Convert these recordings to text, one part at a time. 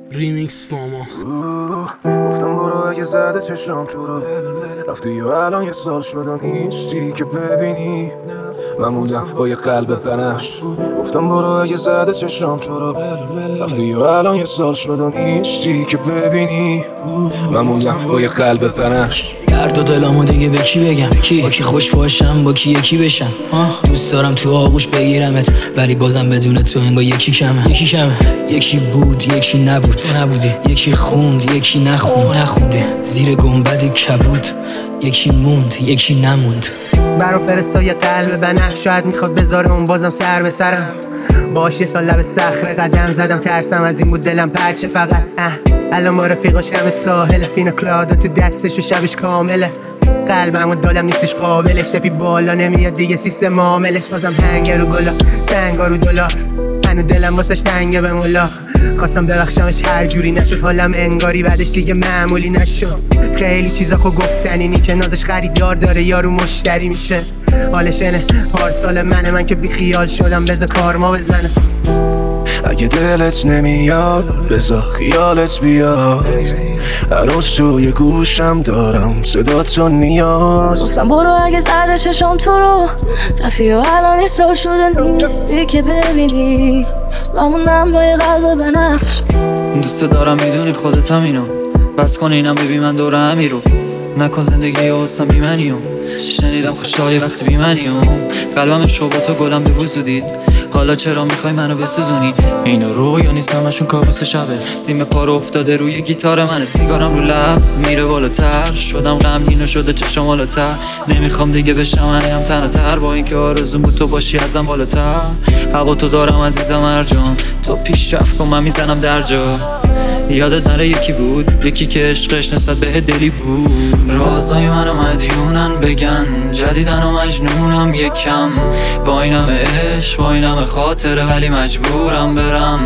ریمیکس فاما. گفتم برو اگه زده چشم تو رو رفتی و الان یه سال شدم هیچی که ببینی من موندم با یه قلب بنفش. گفتم برو اگه زده چشم تو رو رفتی و الان یه سال شدم هیچی که ببینی من موندم با یه قلب بنفش. درد و دلامو دیگه به کی بگم؟ با کی خوش باشم با کی یکی بشم؟ دوست دارم تو آغوش بگیرمت ولی بازم بدون تو انگار یکی کمه. یکی بود یکی نبود، تو نبودی. یکی خوند یکی نخوند، تو نخوندی. زیر گنبد کبود یکی موند یکی نموند. برام فرستای قلب بنفش، شاید میخواد بذاره اون بازم سر به سرم. باش یه سال لب صخره قدم زدم، ترسم از این بود دلم پرچه فقط. الان با رفیقاش دم ساحل، پینا کلادا تو دستش و شبش کامله. قلبمو دادم نیستش قابلش، سپی بالا نمیاد دیگه سیستم عاملش. بازم هنگ رو گلا سنگا رو دلار، هنو دلم واسش تنگه به مولا. خواستم ببخشمش هر جوری نشد، حالم انگاری بعدش دیگه معمولی نشد. خیلی چیزا خو گفتنی که نازش خریدار داره یارو مشتری میشه. حالش اینه پارسال من که بی خیال شدم، بذار کارما بزنه. اگه دلت نمیاد بذار خیالت بیاد، هر روز توی گوشم دارم صداتو نیاز. گفتم برو اگه زده چشم تو رو رفتی و الان یه سال شده نیستی که ببینی من موندم با یه قلب بنفش. دوست دارم میدونی خودت هم اینو بس کن اینم ببین من دوره همی رو نکن زندگی حسن بی منیو. شنیدم خوشحالی وقتی بی منیو، قلبم شبات و گلم به وزودید. حالا چرا میخوای منو بسوزونی؟ اینو رویا نیست همشون کابوس شبه. سیم پا رو افتاده روی گیتار من، سیگارم رو لب میره بالاتر. شدم غمگین و شده چشم بالاتر. نمیخوام دیگه بشم منم تنها تر، با اینکه آرزوم بود تو باشی ازم بالاتر. حق تو دارم عزیزم مرجان، تو پیشرفت کن من میزنم در جا. یادت نره یکی بود یکی که عشقش نسبت به دلی بود. رازای منو مدیونن بگن جدیدن و مجنونم یکم. با اینم عشق با اینم خاطره ولی مجبورم برم.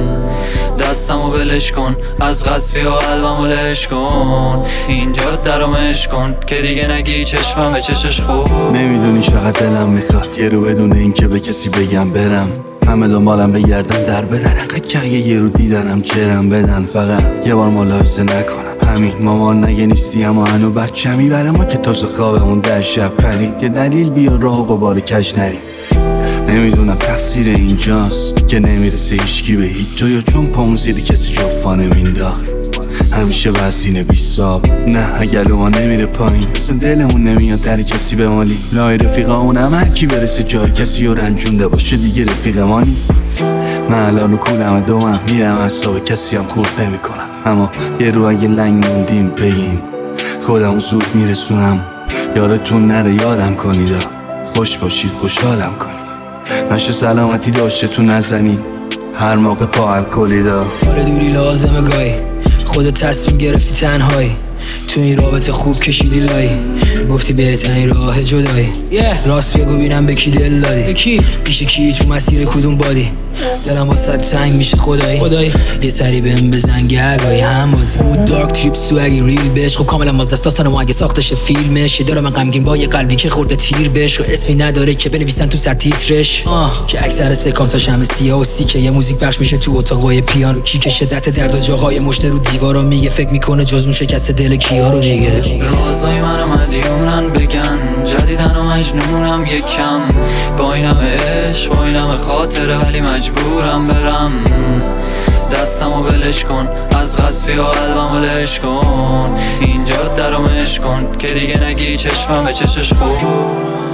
دستمو ولش کن از غصبی و قلبمو لش کن. اینجا درامش کن که دیگه نگی چشمم به چشش خود. نمیدونی چقدر دلم میخواد یه رو بدون اینکه به کسی بگم برم. همه دنبالم بگردن در بدن، انقدر که یه رو دیدنم جرم بدن. فقط یه بار ملاحظه نکنم همین مامان نگه نیستی اما هنو بچه میبره ما که تازه خوابمون در شب پرید. یه دلیل بیا راه و بار کج نری. نمیدونم تقصیر اینجاست که نمیرسه هیچکی به هیچ جا، یا چون پامون زیر کسی جفا نمینداخت. همیشه وزینه بیستاب نه اگه ما نمیره پایین، اصلا دلمون نمیاد در کسی بمالی. لای رفیقامون هم هر کی برسه جای کسی رو رنجونده باشه دیگه رفیق مانی. من الان رو کولم دومم میرم اصاب کسی هم خورد نمی کنم. اما یه رو اگه لنگ موندیم بگیم خودمو زود میرسونم. یادتون نره یادم کنید، خوش باشید خوشحالم کنید. نشه سلامتی داشته تو نزنید هر موقع پا الکلیدا. آره دوری لازمه گاهی، خودت تصمیم گرفتی تنهایی. تو این رابطه خوب کشیدی لایی، گفتی بهترین راه جدایی. راست بگو بینم به کی دل دادی، پیش کی تو مسیر کدوم بادی. دلم واسه تنگ میشه خدایی. یه سری بهم بزن گگایی هم باز بود دارک تریپ سوگی ریل بش. خب کاملا باز داستان ما اگه ساختش فیلمش. یه دارم من غمگین با یه قلبی که خورده تیر بش و اسمی نداره که بنویسن تو سر تیترش. که اکثر سکانساش همه سیاه و سیکه. یه موزیک پخش میشه تو اتاق با یه پیانو کیک. شدت درد و جاهای مشت رو دیوارا میگه فکر میکنه جز اون شکست دل کیا رو دیگه. رازای منو مدیونن بگن جدیدن و مجنونم یکم. با اینم عشق با اینم خاطره ولی مجبورم برم. دستمو ولش کن از غصبی و قلبمو لش کن. اینجا درامش کن که دیگه نگی چشمم به چشش خود.